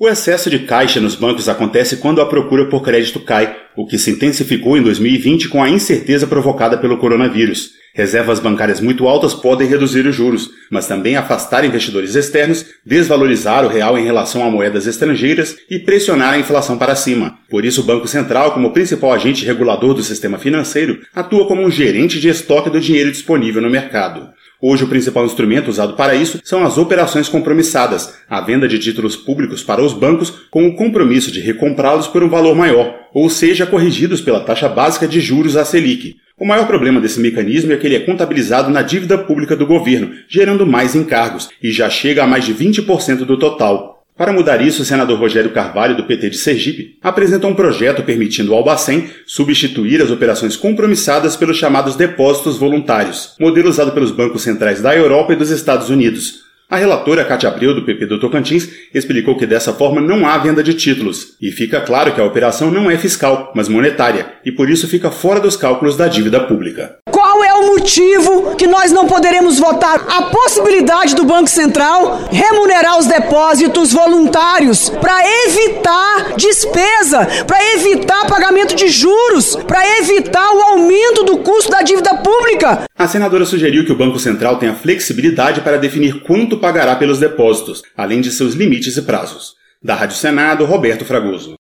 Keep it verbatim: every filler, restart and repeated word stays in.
O excesso de caixa nos bancos acontece quando a procura por crédito cai, o que se intensificou em dois mil e vinte com a incerteza provocada pelo coronavírus. Reservas bancárias muito altas podem reduzir os juros, mas também afastar investidores externos, desvalorizar o real em relação a moedas estrangeiras e pressionar a inflação para cima. Por isso, o Banco Central, como principal agente regulador do sistema financeiro, atua como um gerente de estoque do dinheiro disponível no mercado. Hoje, o principal instrumento usado para isso são as operações compromissadas, a venda de títulos públicos para os bancos com o compromisso de recomprá-los por um valor maior, ou seja, corrigidos pela taxa básica de juros, a Selic. O maior problema desse mecanismo é que ele é contabilizado na dívida pública do governo, gerando mais encargos, e já chega a mais de vinte por cento do total. Para mudar isso, o senador Rogério Carvalho, do P T de Sergipe, apresentou um projeto permitindo ao Bacen substituir as operações compromissadas pelos chamados depósitos voluntários, modelo usado pelos bancos centrais da Europa e dos Estados Unidos. A relatora Cátia Abreu, do P P do Tocantins, explicou que dessa forma não há venda de títulos, e fica claro que a operação não é fiscal, mas monetária, e por isso fica fora dos cálculos da dívida pública. Qual é o motivo que nós não poderemos votar a possibilidade do Banco Central remunerar os depósitos voluntários para evitar despesa, para evitar pagamento de juros, para evitar o aumento do custo da dívida pública? A senadora sugeriu que o Banco Central tenha flexibilidade para definir quanto pagará pelos depósitos, além de seus limites e prazos. Da Rádio Senado, Roberto Fragoso.